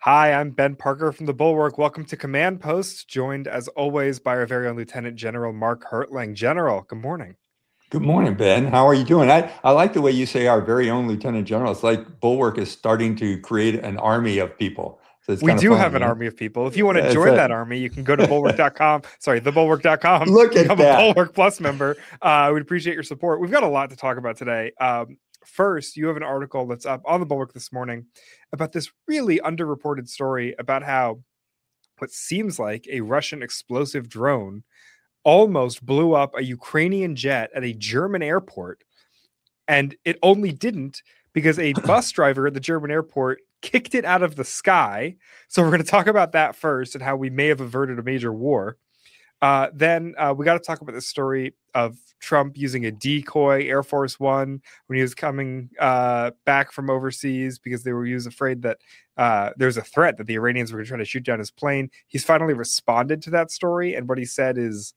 Hi, I'm Ben Parker from the Bulwark. Welcome to Command Post, joined as always by our very own Lieutenant General Mark Hertling. General, good morning. Good morning, Ben. How are you doing? I like the way you say our very own Lieutenant General. It's like Bulwark is starting to create an army of people. So it's We kind of do fun, have you an know? army of people. If you want to That's join that it. army, you can go to bulwark.com. Sorry, thebulwark.com, Look at become a that. Bulwark Plus member. We'd appreciate your support. We've got a lot to talk about today. First, you have an article that's up on the Bulwark this morning about this really underreported story about how what seems like a Russian explosive drone almost blew up a Ukrainian jet at a German airport. And it only didn't because a bus driver at the German airport kicked it out of the sky. So we're going to talk about that first and how we may have averted a major war. Then we got to talk about the story of Trump using a decoy Air Force One when he was coming back from overseas because he was afraid that there was a threat that the Iranians were going to try to shoot down his plane. He's finally responded to that story, and what he said is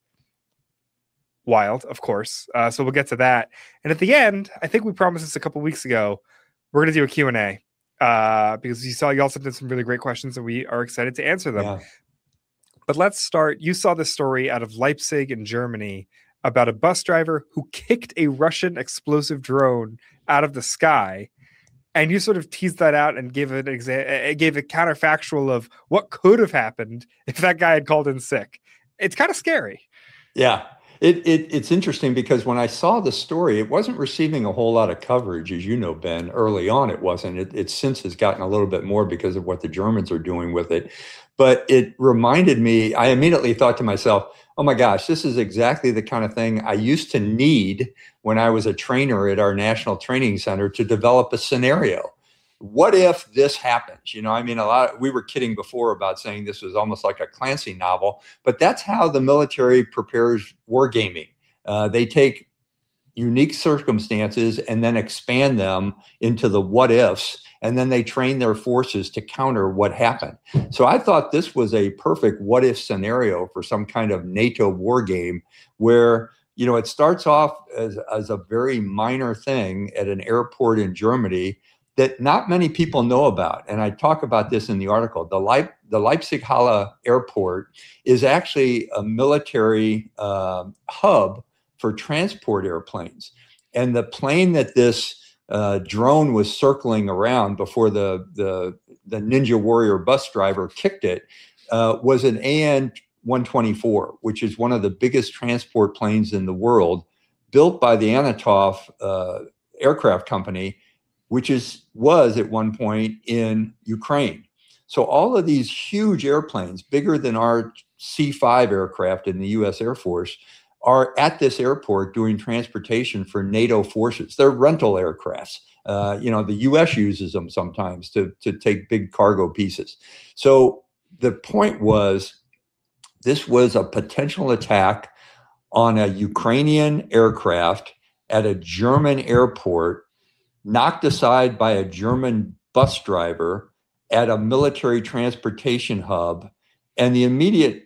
wild, of course. So we'll get to that. And at the end, I think we promised this a couple weeks ago, we're going to do a Q&A because you also did some really great questions and we are excited to answer them. Yeah. But let's start. You saw this story out of Leipzig in Germany about a bus driver who kicked a Russian explosive drone out of the sky. And you sort of teased that out and gave gave a counterfactual of what could have happened if that guy had called in sick. It's kind of scary. Yeah. It's interesting because when I saw the story, it wasn't receiving a whole lot of coverage, as you know, Ben. Early on, it wasn't. It since has gotten a little bit more because of what the Germans are doing with it. But it reminded me, I immediately thought to myself, oh my gosh, this is exactly the kind of thing I used to need when I was a trainer at our National Training Center to develop a scenario. What if this happens? I mean, we were kidding before about saying this was almost like a Clancy novel, but that's how the military prepares wargaming. They take unique circumstances and then expand them into the what ifs, and then they train their forces to counter what happened. So I thought this was a perfect what if scenario for some kind of NATO war game where it starts off as a very minor thing at an airport in Germany that not many people know about. And I talk about this in the article. The Leipzig-Halle airport is actually a military hub for transport airplanes. And the plane that this drone was circling around before the Ninja Warrior bus driver kicked it was an AN-124, which is one of the biggest transport planes in the world, built by the Antonov aircraft company, which was at one point in Ukraine. So all of these huge airplanes, bigger than our C-5 aircraft in the U.S. Air Force, are at this airport doing transportation for NATO forces. They're rental aircrafts. The U.S. uses them sometimes to take big cargo pieces. So the point was, this was a potential attack on a Ukrainian aircraft at a German airport, knocked aside by a German bus driver at a military transportation hub. And the immediate,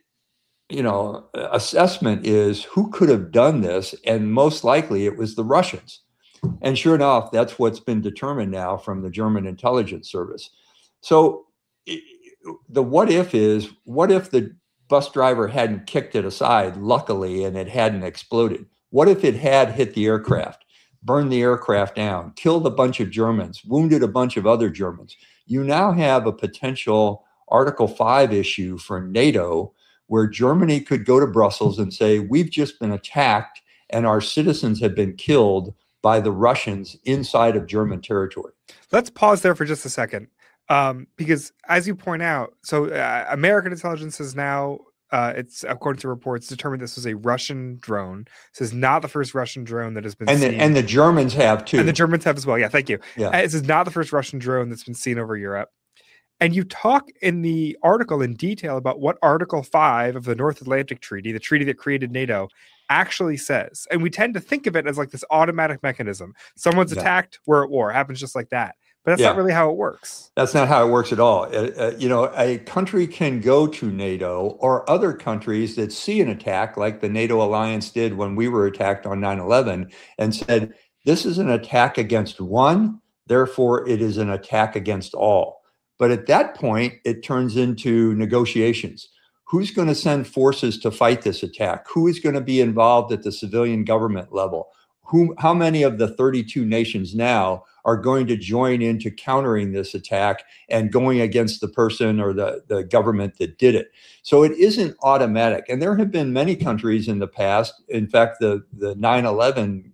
assessment is who could have done this? And most likely it was the Russians. And sure enough, that's what's been determined now from the German intelligence service. So the what if is, what if the bus driver hadn't kicked it aside, luckily, and it hadn't exploded? What if it had hit the aircraft, burned the aircraft down, killed a bunch of Germans, wounded a bunch of other Germans? You now have a potential Article 5 issue for NATO where Germany could go to Brussels and say, we've just been attacked and our citizens have been killed by the Russians inside of German territory. Let's pause there for just a second. Because as you point out, so American intelligence is now, it's according to reports, determined this was a Russian drone. This is not the first Russian drone that has been seen. And the Germans have too. And the Germans have as well. Yeah, thank you. Yeah. This is not the first Russian drone that's been seen over Europe. And you talk in the article in detail about what Article 5 of the North Atlantic Treaty, the treaty that created NATO, actually says. And we tend to think of it as like this automatic mechanism. Someone's attacked, we're at war. It happens just like that. But that's not really how it works. That's not how it works at all. A country can go to NATO or other countries that see an attack like the NATO alliance did when we were attacked on 9/11 and said, this is an attack against one, therefore it is an attack against all. But at that point, it turns into negotiations. Who's going to send forces to fight this attack? Who is going to be involved at the civilian government level? How many of the 32 nations now are going to join into countering this attack and going against the person or the government that did it? So it isn't automatic. And there have been many countries in the past. In fact, the 9/11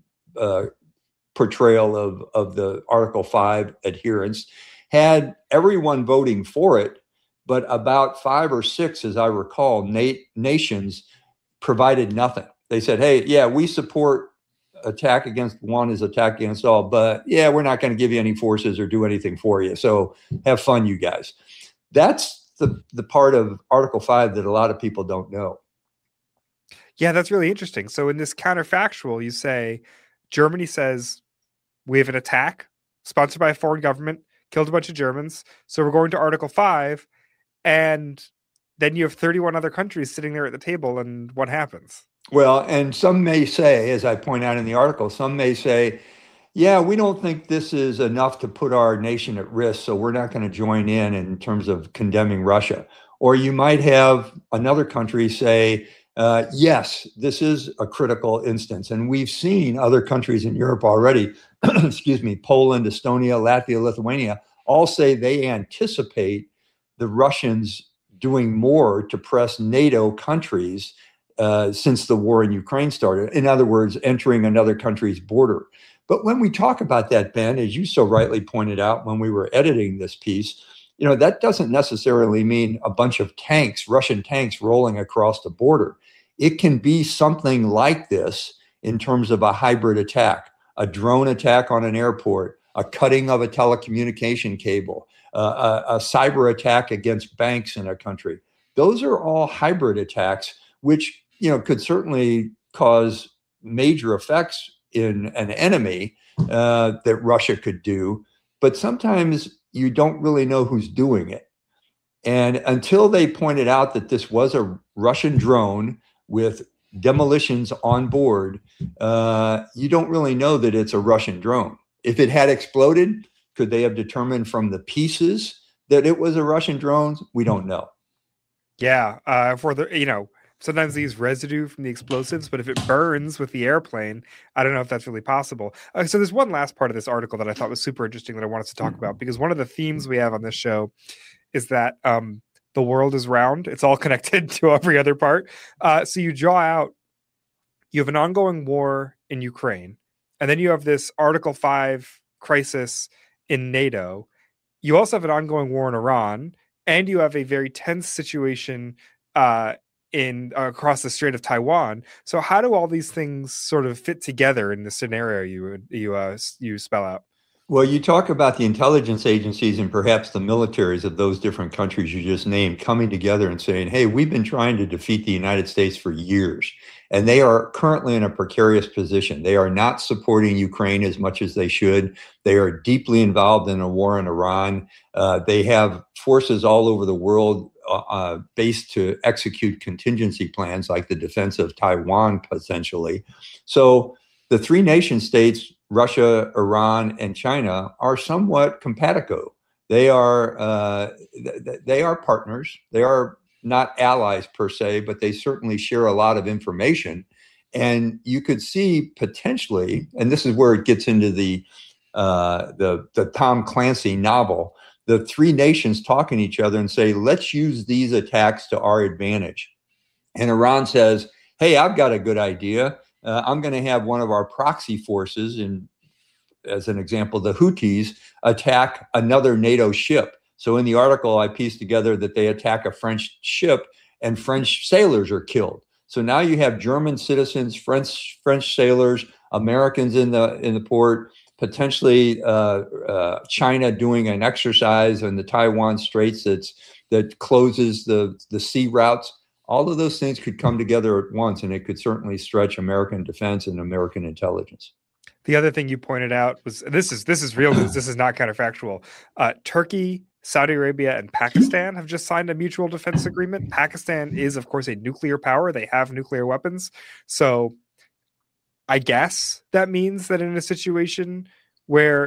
portrayal of the Article 5 adherence had everyone voting for it, but about 5 or 6, as I recall, nations provided nothing. They said, hey, yeah, we support attack against one is attack against all, but yeah, we're not going to give you any forces or do anything for you. So have fun, you guys. That's the part of Article 5 that a lot of people don't know. Yeah, that's really interesting. So in this counterfactual, you say Germany says we have an attack sponsored by a foreign government, killed a bunch of Germans. So we're going to Article 5. And then you have 31 other countries sitting there at the table. And what happens? Well, and some may say, as I point out in the article, some may say, yeah, we don't think this is enough to put our nation at risk, so we're not going to join in terms of condemning Russia. Or you might have another country say, yes, this is a critical instance. And we've seen other countries in Europe already, excuse me, Poland, Estonia, Latvia, Lithuania, all say they anticipate the Russians doing more to press NATO countries since the war in Ukraine started. In other words, entering another country's border. But when we talk about that, Ben, as you so rightly pointed out when we were editing this piece, that doesn't necessarily mean a bunch of tanks, Russian tanks rolling across the border. It can be something like this in terms of a hybrid attack, a drone attack on an airport, a cutting of a telecommunication cable, a cyber attack against banks in a country. Those are all hybrid attacks, which could certainly cause major effects in an enemy that Russia could do. But sometimes you don't really know who's doing it. And until they pointed out that this was a Russian drone with demolitions on board, you don't really know that it's a Russian drone. If it had exploded, could they have determined from the pieces that it was a Russian drone? We don't know. Yeah, sometimes they use residue from the explosives, but if it burns with the airplane, I don't know if that's really possible. So there's one last part of this article that I thought was super interesting that I wanted to talk about, because one of the themes we have on this show is that the world is round. It's all connected to every other part. So you have an ongoing war in Ukraine, and then you have this Article 5 crisis in NATO. You also have an ongoing war in Iran, and you have a very tense situation across the Strait of Taiwan. So how do all these things sort of fit together in the scenario you spell out? Well, you talk about the intelligence agencies and perhaps the militaries of those different countries you just named coming together and saying, hey, we've been trying to defeat the United States for years, and they are currently in a precarious position. They are not supporting Ukraine as much as they should. They are deeply involved in a war in Iran. They have forces all over the world based to execute contingency plans like the defense of Taiwan, potentially. So the three nation states, Russia, Iran, and China, are somewhat compatible. They are partners. They are not allies per se, but they certainly share a lot of information. And you could see potentially, and this is where it gets into the Tom Clancy novel, the three nations talking to each other and say, let's use these attacks to our advantage. And Iran says, hey, I've got a good idea. I'm going to have one of our proxy forces, as an example, the Houthis, attack another NATO ship. So in the article, I pieced together that they attack a French ship and French sailors are killed. So now you have German citizens, French sailors, Americans in the port, potentially China doing an exercise in the Taiwan Straits that closes the sea routes. All of those things could come together at once, and it could certainly stretch American defense and American intelligence. The other thing you pointed out was this is real news. This is not counterfactual. Turkey, Saudi Arabia, and Pakistan have just signed a mutual defense agreement. Pakistan is, of course, a nuclear power. They have nuclear weapons. So I guess that means that in a situation where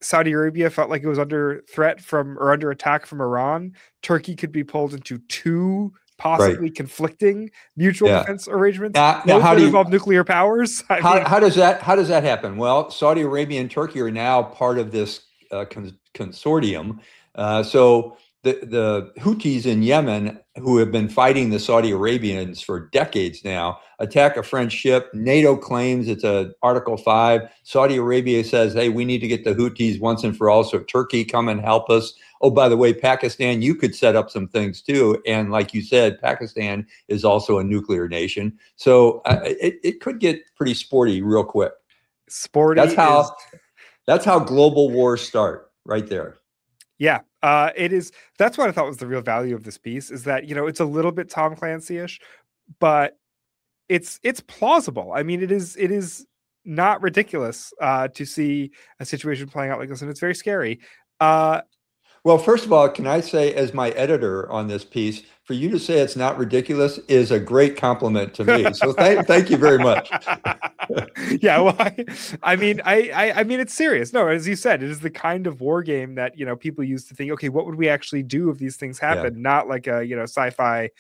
Saudi Arabia felt like it was under threat from or under attack from Iran, Turkey could be pulled into two possibly conflicting mutual defense arrangements, now both that involve nuclear powers. How does that happen? Well, Saudi Arabia and Turkey are now part of this consortium. So the Houthis in Yemen, who have been fighting the Saudi Arabians for decades now, attack a French ship. NATO claims it's a Article 5. Saudi Arabia says, hey, we need to get the Houthis once and for all. So Turkey, come and help us. Oh, by the way, Pakistan, you could set up some things too. And like you said, Pakistan is also a nuclear nation. So it could get pretty sporty real quick. Sporty. That's how global wars start right there. Yeah, it is. That's what I thought was the real value of this piece, is that, it's a little bit Tom Clancy-ish, but it's plausible. I mean, it is not ridiculous to see a situation playing out like this, and it's very scary. Well, first of all, can I say, as my editor on this piece, for you to say it's not ridiculous is a great compliment to me. So thank you very much. Yeah, well, I mean, it's serious. No, as you said, it is the kind of war game that, people used to think, okay, what would we actually do if these things happen? Yeah. Not like a, sci-fi,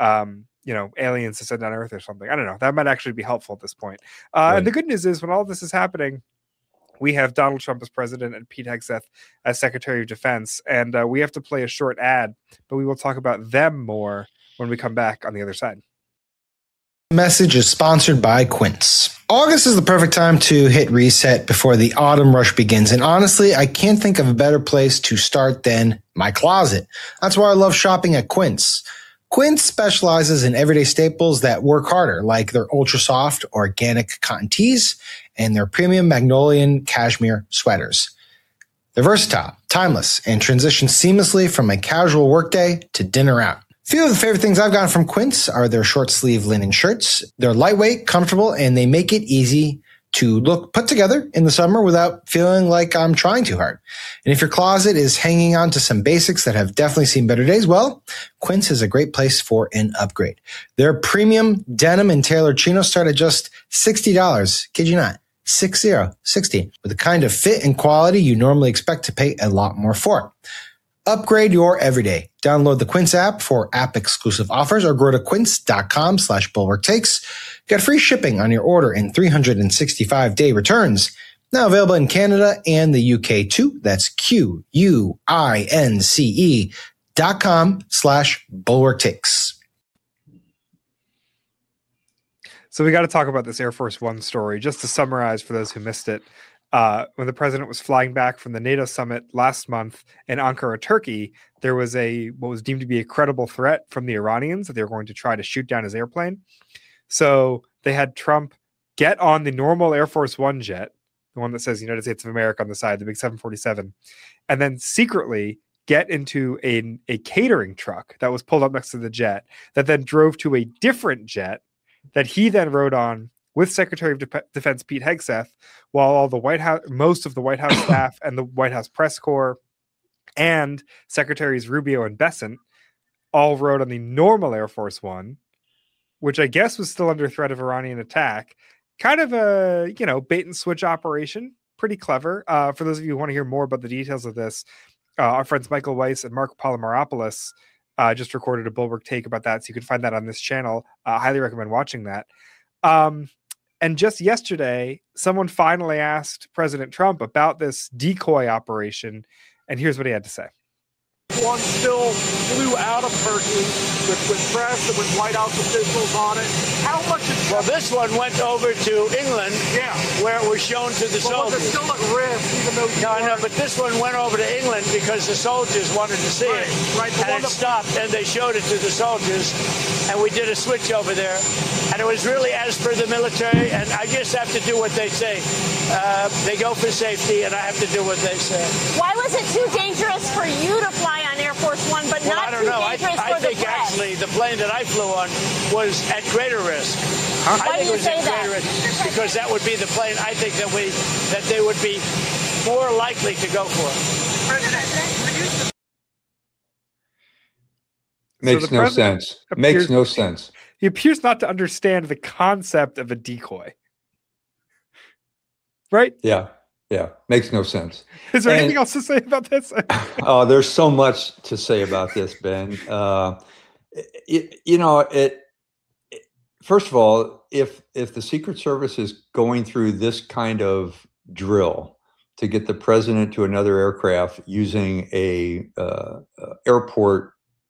aliens descend on Earth or something. I don't know. That might actually be helpful at this point. Right. And the good news is, when all this is happening, we have Donald Trump as president and Pete Hegseth as Secretary of Defense. And we have to play a short ad, but we will talk about them more when we come back on the other side. Message is sponsored by Quince. August is the perfect time to hit reset before the autumn rush begins. And honestly, I can't think of a better place to start than my closet. That's why I love shopping at Quince. Quince specializes in everyday staples that work harder, like their ultra soft organic cotton tees and their premium Magnolian cashmere sweaters. They're versatile, timeless, and transition seamlessly from a casual workday to dinner out. A few of the favorite things I've gotten from Quince are their short sleeve linen shirts. They're lightweight, comfortable, and they make it easy to look put together in the summer without feeling like I'm trying too hard. And if your closet is hanging on to some basics that have definitely seen better days, well, Quince is a great place for an upgrade. Their premium denim and tailored chinos start at just $60. Kid you not. 60, with the kind of fit and quality you normally expect to pay a lot more for. Upgrade your everyday. Download the Quince app for app-exclusive offers or go to quince.com/bulwarktakes. Get free shipping on your order and 365-day returns. Now available in Canada and the UK too. That's QUINCE.com/bulwarktakes. So we got to talk about this Air Force One story. Just to summarize for those who missed it, when the president was flying back from the NATO summit last month in Ankara, Turkey, there was what was deemed to be a credible threat from the Iranians that they were going to try to shoot down his airplane. So they had Trump get on the normal Air Force One jet, the one that says United States of America on the side, the big 747, and then secretly get into a catering truck that was pulled up next to the jet that then drove to a different jet that he then rode on with Secretary of Defense Pete Hegseth, while all the White House, most of the White House staff and the White House press corps and Secretaries Rubio and Bessent all rode on the normal Air Force One, which I guess was still under threat of Iranian attack. Kind of a, bait and switch operation. Pretty clever. For those of you who want to hear more about the details of this, our friends Michael Weiss and Mark Polymeropoulos just recorded a Bulwark take about that. So you can find that on this channel. Highly recommend watching that. And just yesterday, someone finally asked President Trump about this decoy operation. And here's what he had to say. One still flew out of Turkey with press and with White House officials on it. How much is Well, this one went over to England, where it was shown to the soldiers. Was it still at risk, even though No, but this one went over to England because the soldiers wanted to see it. Right. And it stopped, and they showed it to the soldiers, and we did a switch over there. And it was really as per the military, and I just have to do what they say. They go for safety, and I have to do what they say. Why was it too dangerous for you to fly on Air Force One, but not too dangerous for the press? I think actually the plane that I flew on was at greater risk. Why do you say that? Because that would be the plane I think that they would be more likely to go for. Makes no sense. Makes no sense. He appears not to understand the concept of a decoy. Right? Yeah. Yeah, makes no sense. Is there anything else to say about this? There's so much to say about this, Ben. First of all, if the Secret Service is going through this kind of drill to get the president to another aircraft using a airport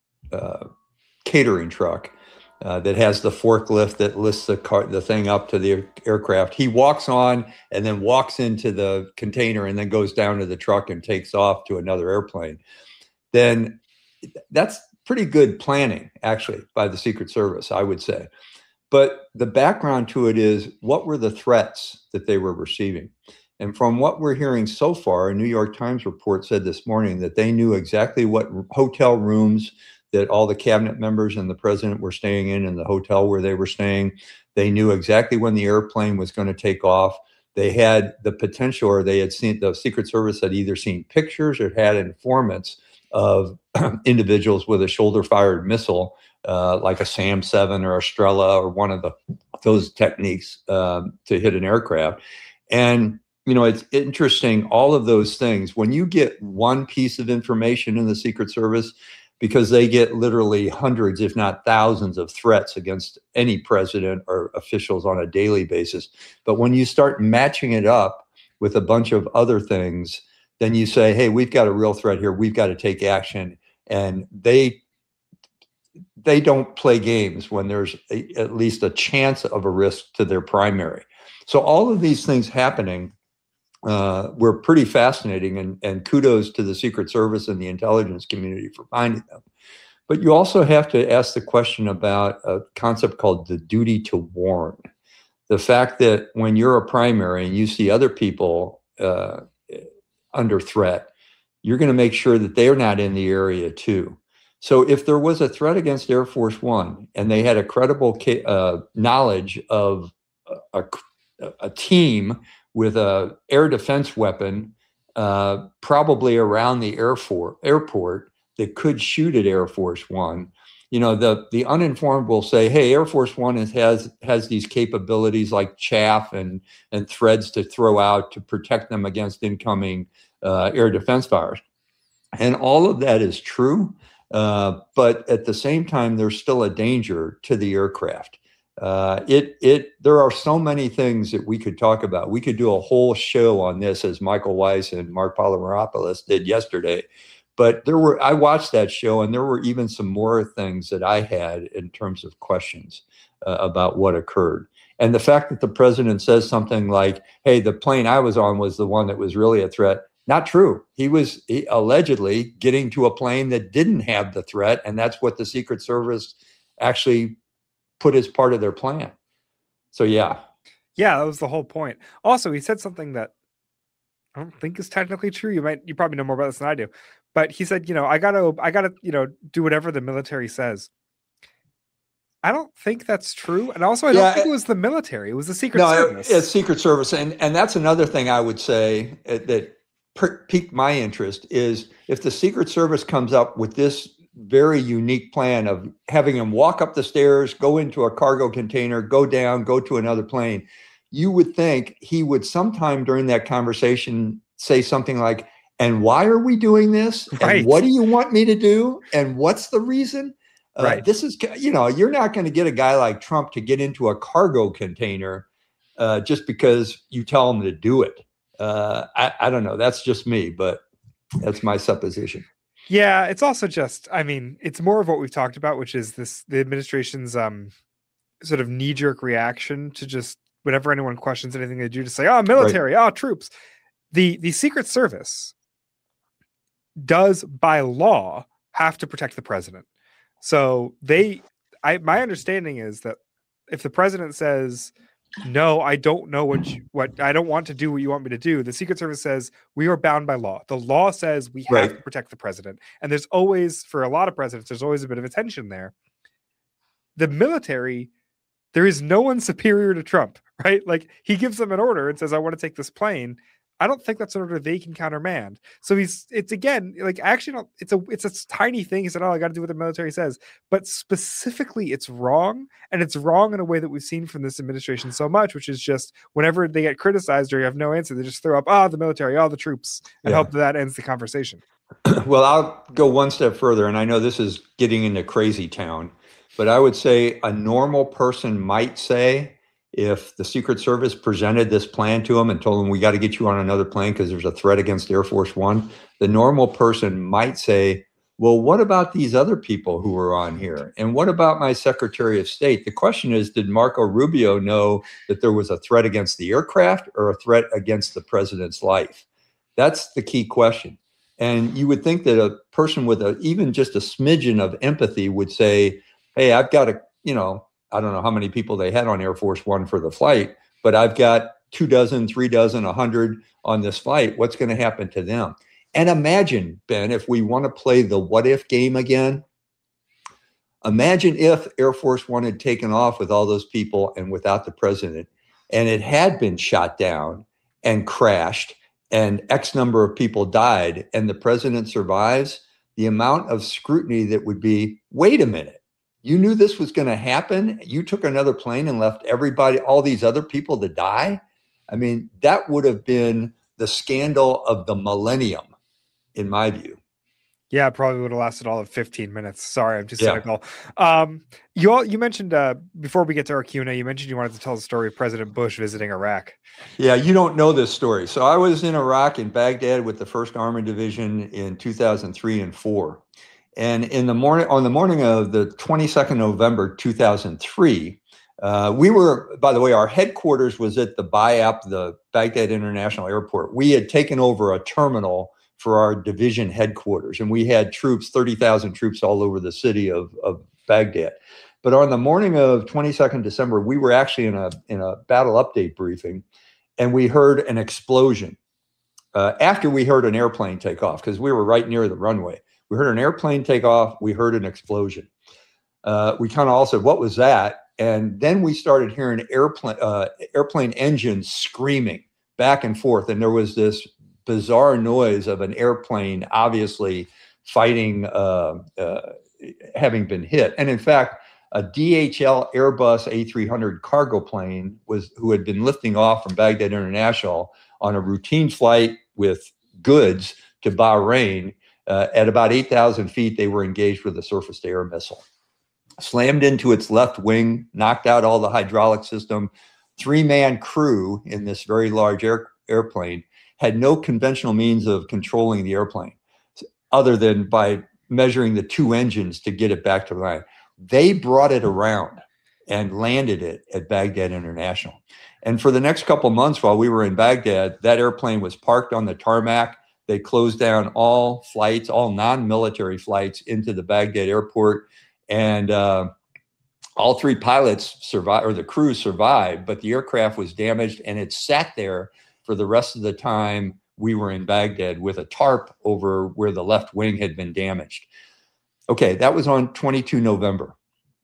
catering truck that has the forklift that lifts the thing up to the aircraft, he walks on and then walks into the container and then goes down to the truck and takes off to another airplane, then that's pretty good planning, actually, by the Secret Service, I would say. But the background to it is, what were the threats that they were receiving? And from what we're hearing so far, a New York Times report said this morning that they knew exactly what hotel rooms that all the cabinet members and the president were staying in the hotel where they were staying. They knew exactly when the airplane was going to take off. They had the potential, or they had seen, the Secret Service had either seen pictures or had informants of individuals with a shoulder-fired missile, like a SAM-7 or a Strela or one of those techniques to hit an aircraft. And it's interesting, all of those things, when you get one piece of information in the Secret Service, because they get literally hundreds, if not thousands, of threats against any president or officials on a daily basis. But when you start matching it up with a bunch of other things, then you say, hey, we've got a real threat here. We've got to take action. And they don't play games when there's at least a chance of a risk to their primary. So all of these things happening were pretty fascinating, and kudos to the Secret Service and the intelligence community for finding them. But you also have to ask the question about a concept called the duty to warn. The fact that when you're a primary and you see other people under threat, you're going to make sure that they're not in the area too. So if there was a threat against Air Force One and they had a credible knowledge of a team with a air defense weapon, probably around the airport that could shoot at Air Force One, the uninformed will say, hey, Air Force One has these capabilities like chaff and threads to throw out to protect them against incoming air defense fires. And all of that is true. But at the same time, there's still a danger to the aircraft. There are so many things that we could talk about. We could do a whole show on this, as Michael Weiss and Mark Polymeropoulos did yesterday. But I watched that show, and there were even some more things that I had in terms of questions about what occurred. And the fact that the president says something like, hey, the plane I was on was the one that was really a threat. Not true. He was allegedly getting to a plane that didn't have the threat, and that's what the Secret Service actually put as part of their plan. So yeah, that was the whole point. Also, he said something that I don't think is technically true. You probably know more about this than I do, but he said, I gotta, do whatever the military says. I don't think that's true. And also, I don't think it was the military. It was the Secret Service. It's Secret Service. And that's another thing I would say that piqued my interest is if the Secret Service comes up with this very unique plan of having him walk up the stairs, go into a cargo container, go down, go to another plane, you would think he would sometime during that conversation say something like, and why are we doing this? Right. And what do you want me to do? And what's the reason? Right. This is, you're not going to get a guy like Trump to get into a cargo container just because you tell him to do it. I don't know. That's just me, but that's my supposition. Yeah, it's also just, it's more of what we've talked about, which is the administration's sort of knee-jerk reaction to just whenever anyone questions anything they do, to say, military, right. Troops. The Secret Service does, by law, have to protect the president. So my understanding is that if the president says, no, I don't know what I don't want to do what you want me to do, the Secret Service says we are bound by law. The law says we have to protect the president. And there's always, for a lot of presidents, there's always a bit of a tension there. The military, there is no one superior to Trump, right? Like, he gives them an order and says, I want to take this plane. I don't think that's an order they can countermand. So it's again, like, actually, it's a tiny thing. He said, oh, I got to do what the military says. But specifically, it's wrong. And it's wrong in a way that we've seen from this administration so much, which is just whenever they get criticized or you have no answer, they just throw up, the military, the troops, and hope that ends the conversation. Well, I'll go one step further. And I know this is getting into crazy town, but I would say a normal person might say, if the Secret Service presented this plan to them and told them, we got to get you on another plane because there's a threat against Air Force One, the normal person might say, well, what about these other people who are on here? And what about my Secretary of State? The question is, did Marco Rubio know that there was a threat against the aircraft or a threat against the president's life? That's the key question. And you would think that a person with even just a smidgen of empathy would say, hey, I've got a, I don't know how many people they had on Air Force One for the flight, but I've got 2 dozen, 3 dozen, 100 on this flight. What's going to happen to them? And imagine, Ben, if we want to play the what if game again, imagine if Air Force One had taken off with all those people and without the president, and it had been shot down and crashed and X number of people died and the president survives, the amount of scrutiny that would be, wait a minute. You knew this was going to happen. You took another plane and left everybody, all these other people to die. I mean, that would have been the scandal of the millennium, in my view. Yeah, probably would have lasted all of 15 minutes. Sorry, I'm too cynical. You mentioned before we get to our Q&A, you mentioned you wanted to tell the story of President Bush visiting Iraq. Yeah, you don't know this story. So I was in Iraq, in Baghdad, with the 1st Armored Division in 2003 and 4. And on the morning of the 22nd November 2003, we were, by the way, our headquarters was at the BIAP, the Baghdad International Airport. We had taken over a terminal for our division headquarters, and we had troops, 30,000 troops all over the city of Baghdad. But on the morning of 22nd December, we were actually in a battle update briefing, and we heard an explosion. After we heard an airplane take off, because we were right near the runway. We heard an airplane take off. We heard an explosion. We kind of all said, what was that? And then we started hearing airplane engines screaming back and forth. And there was this bizarre noise of an airplane obviously fighting, having been hit. And in fact, a DHL Airbus A300 cargo plane who had been lifting off from Baghdad International on a routine flight with goods to Bahrain. At about 8,000 feet, they were engaged with a surface-to-air missile. Slammed into its left wing, knocked out all the hydraulic system. 3-man crew in this very large airplane had no conventional means of controlling the airplane other than by measuring the 2 engines to get it back to line. They brought it around and landed it at Baghdad International. And for the next couple of months while we were in Baghdad, that airplane was parked on the tarmac. They closed down all flights, all non-military flights into the Baghdad airport. And all 3 pilots survived, or the crew survived, but the aircraft was damaged and it sat there for the rest of the time we were in Baghdad with a tarp over where the left wing had been damaged. Okay, that was on 22 November.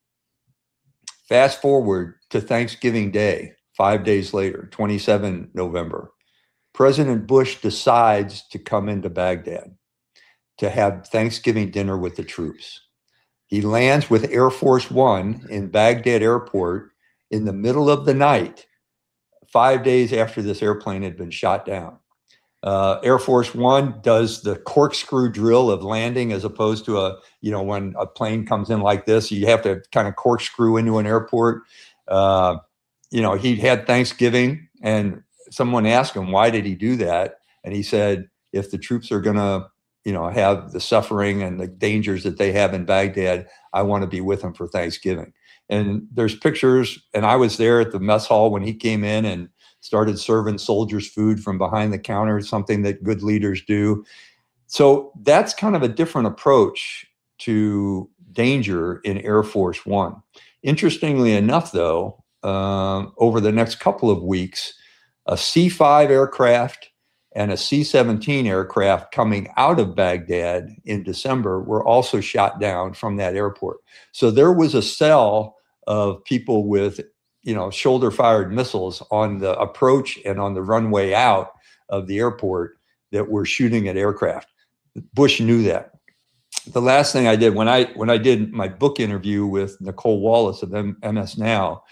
Fast forward to Thanksgiving Day, 5 days later, 27 November. President Bush decides to come into Baghdad to have Thanksgiving dinner with the troops. He lands with Air Force One in Baghdad Airport in the middle of the night, 5 days after this airplane had been shot down. Air Force One does the corkscrew drill of landing as opposed to when a plane comes in like this, you have to kind of corkscrew into an airport. He had Thanksgiving and someone asked him, why did he do that? And he said, if the troops are going to, have the suffering and the dangers that they have in Baghdad, I want to be with them for Thanksgiving. And there's pictures, and I was there at the mess hall when he came in and started serving soldiers food from behind the counter, something that good leaders do. So that's kind of a different approach to danger in Air Force One. Interestingly enough, though, over the next couple of weeks, a C-5 aircraft and a C-17 aircraft coming out of Baghdad in December were also shot down from that airport. So there was a cell of people with, shoulder-fired missiles on the approach and on the runway out of the airport that were shooting at aircraft. Bush knew that. The last thing I did when I did my book interview with Nicole Wallace of MS Now,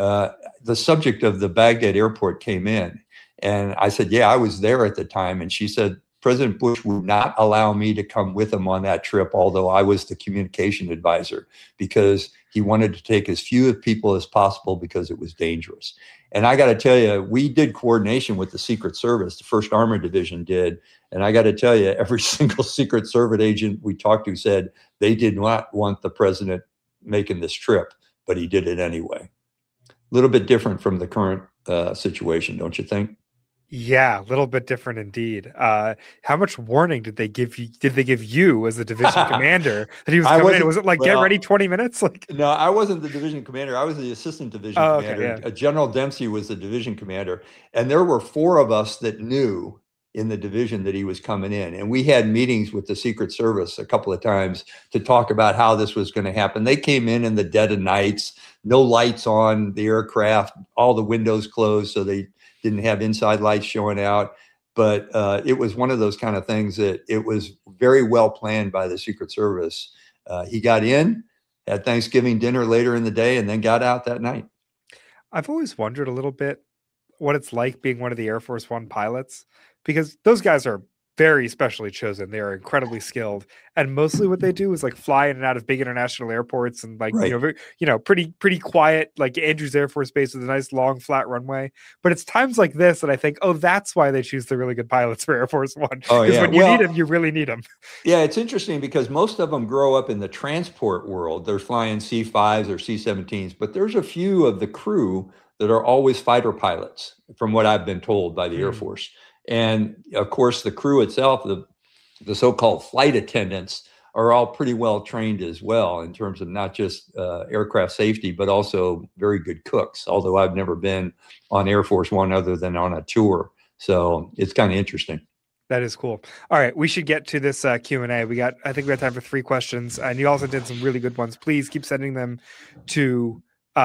the subject of the Baghdad airport came in, and I said, yeah, I was there at the time. And she said, President Bush would not allow me to come with him on that trip, although I was the communication advisor, because he wanted to take as few people as possible because it was dangerous. And I got to tell you, we did coordination with the Secret Service, the 1st Armored Division did. And I got to tell you, every single Secret Service agent we talked to said they did not want the president making this trip, but he did it anyway. A little bit different from the current situation, don't you think? Yeah, a little bit different indeed. How much warning did they give you? Did they give you as the division commander that he was coming in? Was it like, get ready 20 minutes? Like, no, I wasn't the division commander. I was the assistant division commander. Okay, yeah. General Dempsey was the division commander. And there were 4 of us that knew in the division that he was coming in. And we had meetings with the Secret Service a couple of times to talk about how this was going to happen. They came in the dead of nights, no lights on the aircraft, all the windows closed, so they didn't have inside lights showing out. But it was one of those kind of things that it was very well planned by the Secret Service. He got in, had Thanksgiving dinner later in the day, and then got out that night. I've always wondered a little bit what it's like being one of the Air Force One pilots, because those guys are very specially chosen. They are incredibly skilled, and mostly what they do is like fly in and out of big international airports and like, right. Pretty quiet, like Andrews Air Force Base with a nice long flat runway. But it's times like this that I think, oh, that's why they choose the really good pilots for Air Force One. Oh, yeah. When you need them, you really need them. Yeah, it's interesting because most of them grow up in the transport world. They're flying C-5s or C-17s, but there's a few of the crew that are always fighter pilots, from what I've been told by the Air Force. And of course, the crew itself, the so-called flight attendants, are all pretty well trained as well in terms of not just aircraft safety, but also very good cooks. Although I've never been on Air Force One other than on a tour, so it's kind of interesting. That is cool. All right, we should get to this Q&A. I think we got time for 3 questions, and you also did some really good ones. Please keep sending them to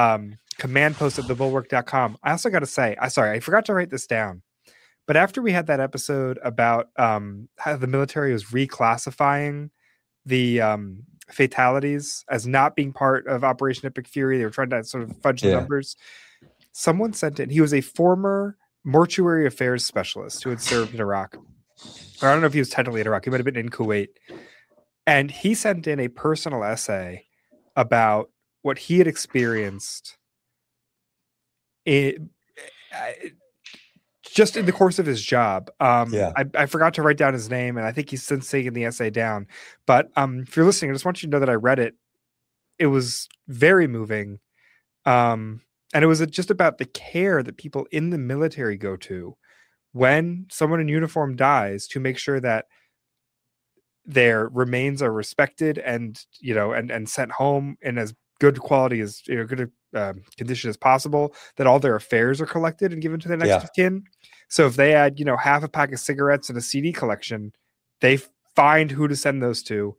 commandpost@thebulwark.com. I also got to say, I forgot to write this down. But after we had that episode about how the military was reclassifying the fatalities as not being part of Operation Epic Fury, they were trying to sort of fudge the numbers. Someone sent in, he was a former mortuary affairs specialist who had served in Iraq. Or I don't know if he was technically in Iraq. He might have been in Kuwait. And he sent in a personal essay about what he had experienced just in the course of his job. I forgot to write down his name, and I think he's since taken the essay down. But if you're listening, I just want you to know that I read it. It was very moving. And it was just about the care that people in the military go to when someone in uniform dies, to make sure that their remains are respected and sent home in as good quality as good condition as possible, that all their affairs are collected and given to their next of kin. So if they had half a pack of cigarettes and a CD collection, they find who to send those to.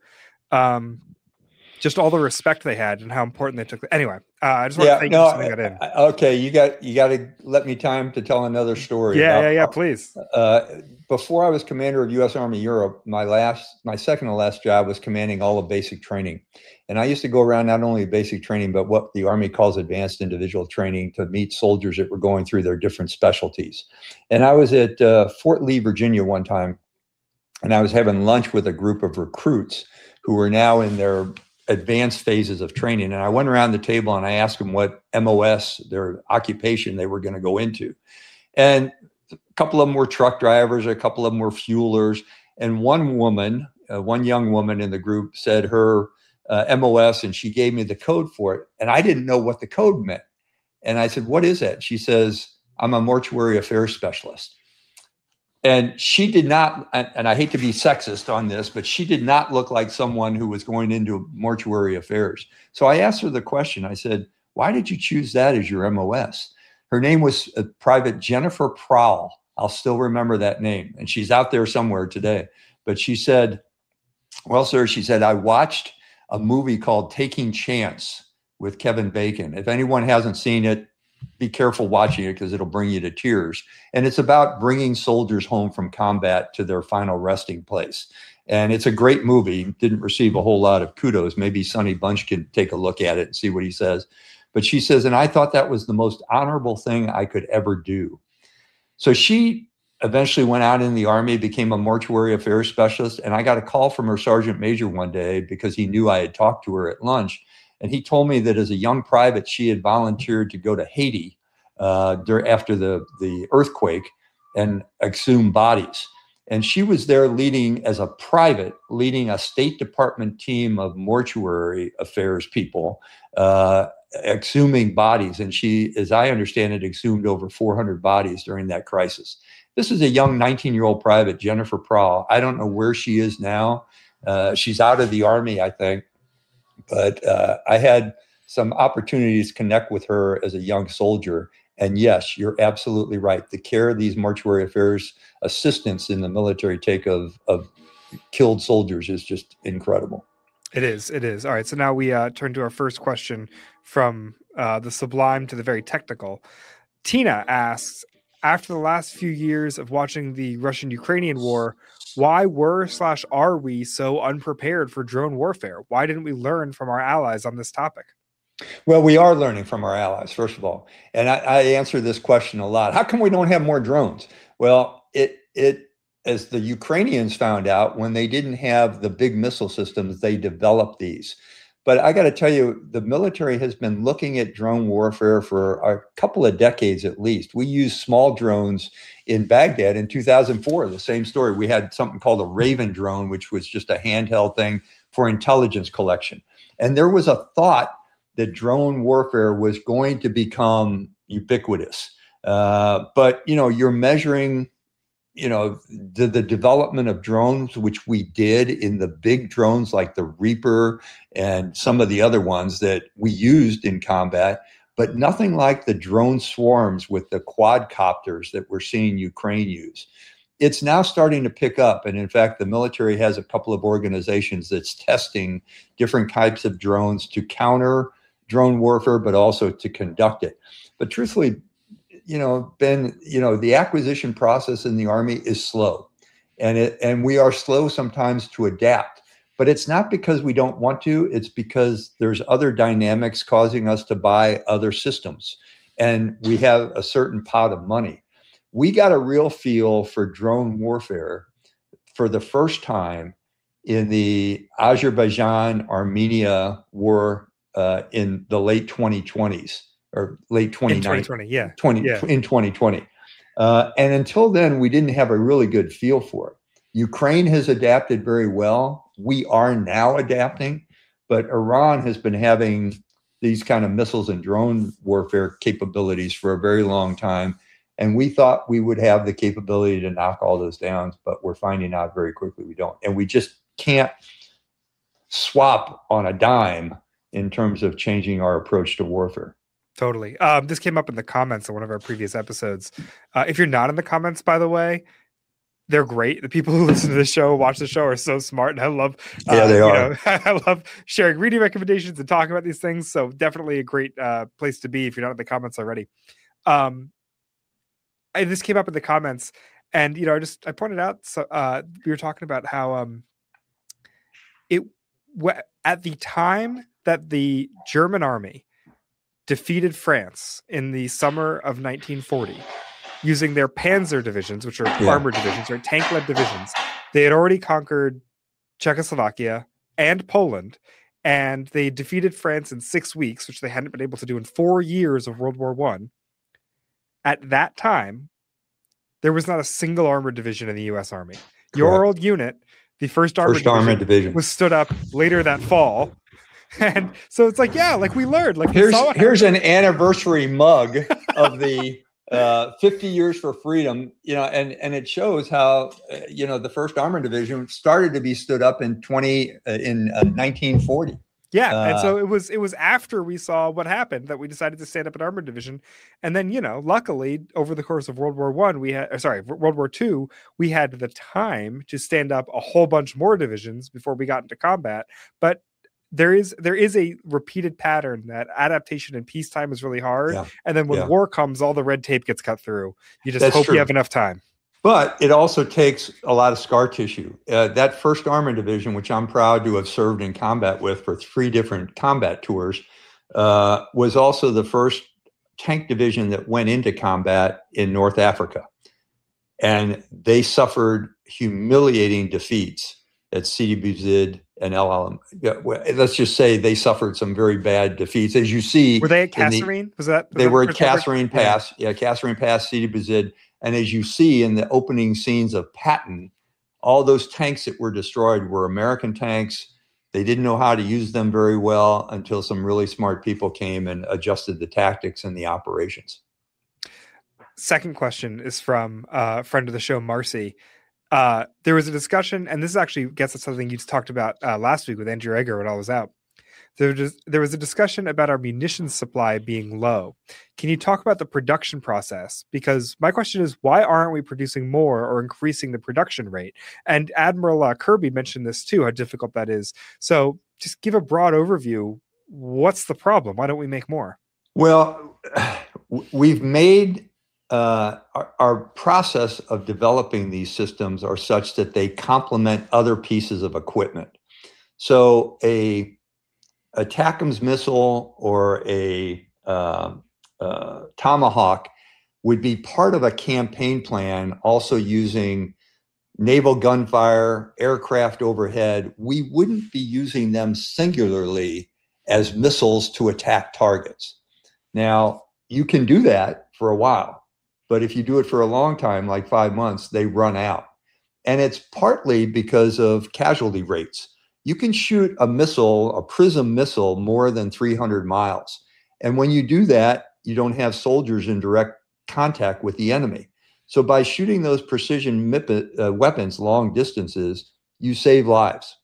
Just all the respect they had and how important they took. Anyway, I just want to thank you for sending that in. Okay, you got to let me time to tell another story. Yeah, please. Before I was commander of U.S. Army Europe, my second to last job was commanding all of basic training, and I used to go around not only basic training but what the Army calls advanced individual training to meet soldiers that were going through their different specialties. And I was at Fort Lee, Virginia, one time, and I was having lunch with a group of recruits who were now in their advanced phases of training. And I went around the table and I asked them what MOS, their occupation, they were going to go into. And a couple of them were truck drivers, a couple of them were fuelers. And one young woman in the group said her MOS, and she gave me the code for it. And I didn't know what the code meant. And I said, what is that? She says, I'm a mortuary affairs specialist. And she did not, and I hate to be sexist on this, but she did not look like someone who was going into mortuary affairs. So I asked her the question. I said, why did you choose that as your MOS? Her name was Private Jennifer Prowl. I'll still remember that name. And she's out there somewhere today. But she said, well, sir, she said, I watched a movie called Taking Chance with Kevin Bacon. If anyone hasn't seen it, be careful watching it because it'll bring you to tears. And it's about bringing soldiers home from combat to their final resting place. And it's a great movie. Didn't receive a whole lot of kudos. Maybe Sonny Bunch could take a look at it and see what he says. But she says, and I thought that was the most honorable thing I could ever do. So she eventually went out in the Army, became a mortuary affairs specialist. And I got a call from her sergeant major one day because he knew I had talked to her at lunch. And he told me that as a young private, she had volunteered to go to Haiti after the earthquake and exhume bodies. And she was there as a private, leading a State Department team of mortuary affairs people, exhuming bodies. And she, as I understand it, exhumed over 400 bodies during that crisis. This is a young 19-year-old private, Jennifer Prowl. I don't know where she is now. She's out of the Army, I think. But I had some opportunities to connect with her as a young soldier. And yes, you're absolutely right. The care these mortuary affairs assistants in the military take of killed soldiers is just incredible. It is. It is. All right. So now we turn to our first question from the sublime to the very technical. Tina asks, after the last few years of watching the Russian-Ukrainian war, why are we so unprepared for drone warfare? Why didn't we learn from our allies on this topic? Well, we are learning from our allies, first of all. And I answer this question a lot. How come we don't have more drones? Well, as the Ukrainians found out, when they didn't have the big missile systems, they developed these. But I got to tell you, the military has been looking at drone warfare for a couple of decades at least. We used small drones in Baghdad in 2004. The same story. We had something called a Raven drone, which was just a handheld thing for intelligence collection. And there was a thought that drone warfare was going to become ubiquitous. But, you're measuring, the development of drones, which we did in the big drones like the Reaper and some of the other ones that we used in combat, but nothing like the drone swarms with the quadcopters that we're seeing Ukraine use. It's now starting to pick up. And in fact, the military has a couple of organizations that's testing different types of drones to counter drone warfare, but also to conduct it. But truthfully, Ben, the acquisition process in the Army is slow, and we are slow sometimes to adapt. But it's not because we don't want to. It's because there's other dynamics causing us to buy other systems, and we have a certain pot of money. We got a real feel for drone warfare for the first time in the Azerbaijan-Armenia war in the late 2020s. Or late 2020, in 2020. And until then, we didn't have a really good feel for it. Ukraine has adapted very well. We are now adapting, but Iran has been having these kind of missiles and drone warfare capabilities for a very long time. And we thought we would have the capability to knock all those down, but we're finding out very quickly we don't. And we just can't swap on a dime in terms of changing our approach to warfare. Totally. This came up in the comments of one of our previous episodes. If you're not in the comments, by the way, they're great. The people who listen to the show, watch the show, are so smart, and I love. They are. I love sharing reading recommendations and talking about these things. So definitely a great place to be if you're not in the comments already. This came up in the comments, and I pointed out. So we were talking about how at the time that the German army defeated France in the summer of 1940 using their Panzer divisions, which are armored divisions, or tank-led divisions. They had already conquered Czechoslovakia and Poland, and they defeated France in 6 weeks, which they hadn't been able to do in 4 years of World War I. At that time, there was not a single armored division in the U.S. Army. Correct. Your old unit, the First Armored Division, was stood up later that fall. And so it's like, we learned. Here's an anniversary mug of the 50 years for freedom, and it shows how, the First Armored Division started to be stood up in 1940. Yeah. And so it was after we saw what happened that we decided to stand up an armored division. And then, luckily over the course of World War World War II, we had the time to stand up a whole bunch more divisions before we got into combat. But there is a repeated pattern that adaptation in peacetime is really hard, and then when war comes, all the red tape gets cut through. You just hope you have enough time. But it also takes a lot of scar tissue. That 1st Armored Division, which I'm proud to have served in combat with for 3 different combat tours, was also the first tank division that went into combat in North Africa. And they suffered humiliating defeats at Sidi Bouzid and El Alamein. Let's just say they suffered some very bad defeats. As you see, were they at Kasserine? They were at Kasserine Pass. Yeah, Kasserine Pass, Sidi Bouzid. And as you see in the opening scenes of Patton, all those tanks that were destroyed were American tanks. They didn't know how to use them very well until some really smart people came and adjusted the tactics and the operations. Second question is from a friend of the show, Marcy. There was a discussion, and this actually gets at something you talked about last week with Andrew Egger when I was out. There was a discussion about our munitions supply being low. Can you talk about the production process? Because my question is, why aren't we producing more or increasing the production rate? And Admiral Kirby mentioned this too, how difficult that is. So just give a broad overview. What's the problem? Why don't we make more? Well, we've made our process of developing these systems are such that they complement other pieces of equipment. So a TACMS missile or a Tomahawk would be part of a campaign plan, also using naval gunfire, aircraft overhead. We wouldn't be using them singularly as missiles to attack targets. Now, you can do that for a while, but if you do it for a long time, like 5 months, they run out. And it's partly because of casualty rates. You can shoot a missile, a PrSM missile, more than 300 miles. And when you do that, you don't have soldiers in direct contact with the enemy. So by shooting those precision weapons long distances, you save lives.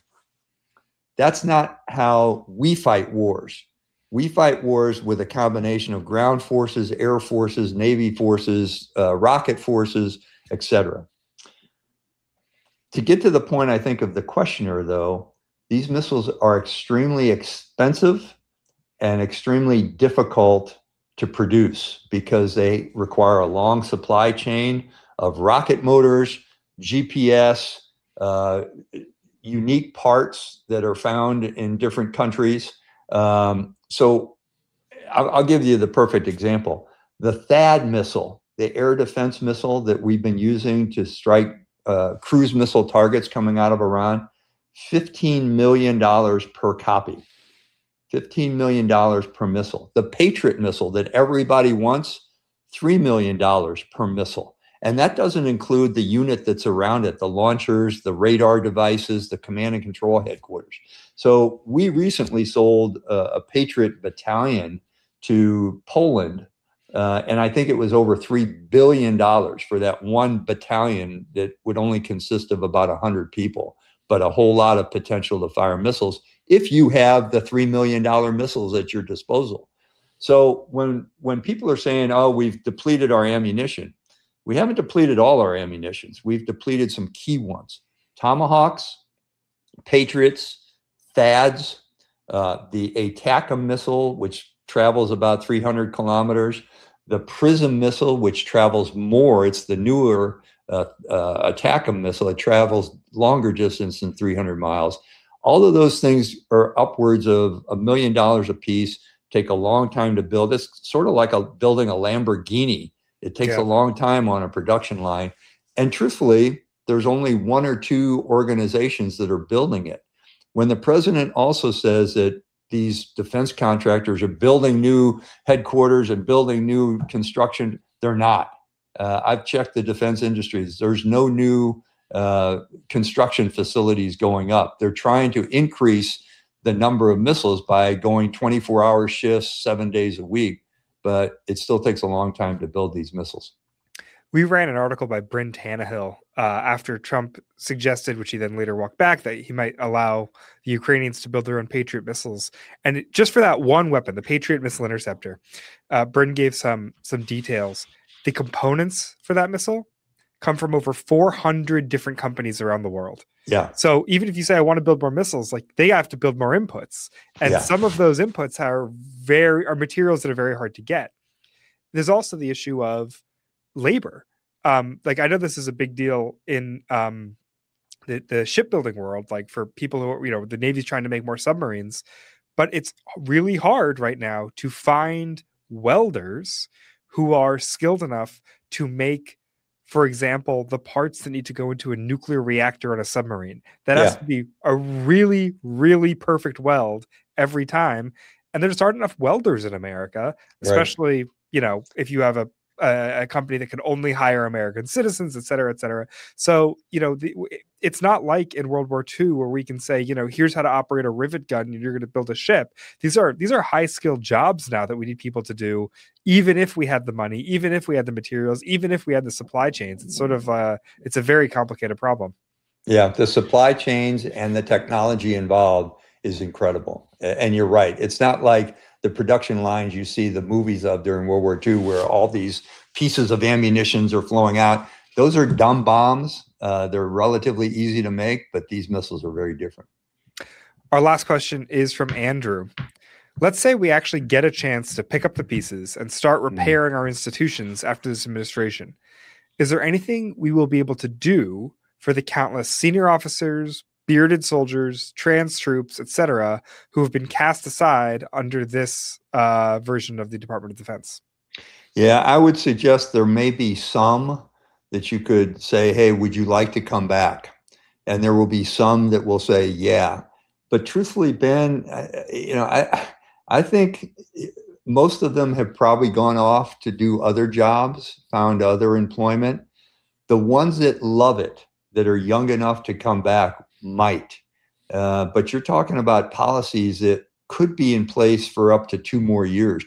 That's not how we fight wars. We fight wars with a combination of ground forces, air forces, Navy forces, rocket forces, etc. To get to the point, I think, of the questioner, though, these missiles are extremely expensive and extremely difficult to produce because they require a long supply chain of rocket motors, GPS, unique parts that are found in different countries. So I'll give you the perfect example. The THAAD missile, the air defense missile that we've been using to strike cruise missile targets coming out of Iran, $15 million per copy, $15 million per missile. The Patriot missile that everybody wants, $3 million per missile. And that doesn't include the unit that's around it, the launchers, the radar devices, the command and control headquarters. So we recently sold a Patriot battalion to Poland, and I think it was over $3 billion for that one battalion that would only consist of about 100 people, but a whole lot of potential to fire missiles if you have the $3 million missiles at your disposal. So when people are saying, oh, we've depleted our ammunition, we haven't depleted all our ammunitions. We've depleted some key ones. Tomahawks, Patriots, THAADs, the ATACMS missile, which travels about 300 kilometers, the PrSM missile, which travels more. It's the newer ATACMS missile. It travels longer distance than 300 miles. All of those things are upwards of $1 million a piece, take a long time to build. It's sort of like building a Lamborghini. It takes a long time on a production line. And truthfully, there's only 1 or 2 organizations that are building it. When the president also says that these defense contractors are building new headquarters and building new construction, they're not. I've checked the defense industries. There's no new construction facilities going up. They're trying to increase the number of missiles by going 24-hour shifts, 7 days a week. But it still takes a long time to build these missiles. We ran an article by Bryn Tannehill after Trump suggested, which he then later walked back, that he might allow the Ukrainians to build their own Patriot missiles. And just for that one weapon, the Patriot Missile Interceptor, Bryn gave some details. The components for that missile come from over 400 different companies around the world. Yeah. So even if you say I want to build more missiles, like they have to build more inputs, and some of those inputs are materials that are very hard to get. There's also the issue of labor. Like I know this is a big deal in the shipbuilding world, like for people who are, you know, the Navy's trying to make more submarines, but it's really hard right now to find welders who are skilled enough to make, for example, the parts that need to go into a nuclear reactor on a submarine. That has to be a really, really perfect weld every time. And there just aren't enough welders in America, especially, you know, if you have a company that can only hire American citizens, et cetera, et cetera. So, you know, it's not like in World War II where we can say, you know, here's how to operate a rivet gun and you're going to build a ship. These are high skilled jobs now that we need people to do, even if we had the money, even if we had the materials, even if we had the supply chains. It's sort of it's a very complicated problem. Yeah, the supply chains and the technology involved is incredible. And you're right. It's not like the production lines you see the movies of during World War II, where all these pieces of ammunitions are flowing out. Those are dumb bombs. They're relatively easy to make, but these missiles are very different. Our last question is from Andrew. Let's say we actually get a chance to pick up the pieces and start repairing our institutions after this administration. Is there anything we will be able to do for the countless senior officers, bearded soldiers, trans troops, etc., who have been cast aside under this version of the Department of Defense? Yeah, I would suggest there may be some that you could say, hey, would you like to come back? And there will be some that will say, yeah. But truthfully, Ben, I think most of them have probably gone off to do other jobs, found other employment. The ones that love it, that are young enough to come back, might. But you're talking about policies that could be in place for up to 2+ more years.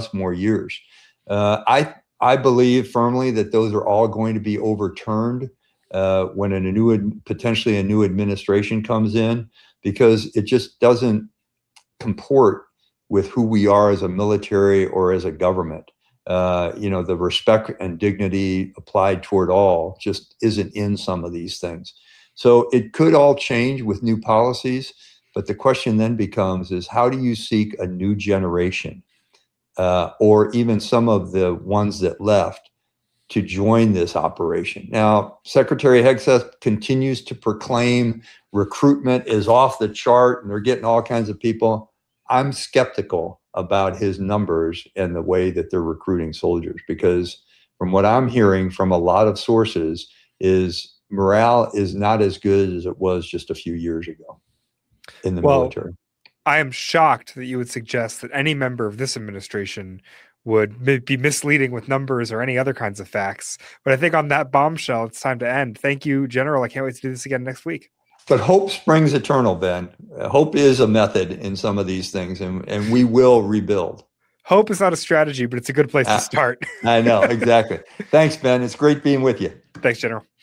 I believe firmly that those are all going to be overturned when potentially a new administration comes in, because it just doesn't comport with who we are as a military or as a government. The respect and dignity applied toward all just isn't in some of these things. So it could all change with new policies, but the question then becomes is how do you seek a new generation or even some of the ones that left to join this operation? Now, Secretary Hegseth continues to proclaim recruitment is off the chart and they're getting all kinds of people. I'm skeptical about his numbers and the way that they're recruiting soldiers, because from what I'm hearing from a lot of sources is morale is not as good as it was just a few years ago in the military. I am shocked that you would suggest that any member of this administration would be misleading with numbers or any other kinds of facts. But I think on that bombshell, it's time to end. Thank you, General. I can't wait to do this again next week. But hope springs eternal, Ben. Hope is a method in some of these things, and we will rebuild. Hope is not a strategy, but it's a good place to start. I know, exactly. Thanks, Ben. It's great being with you. Thanks, General.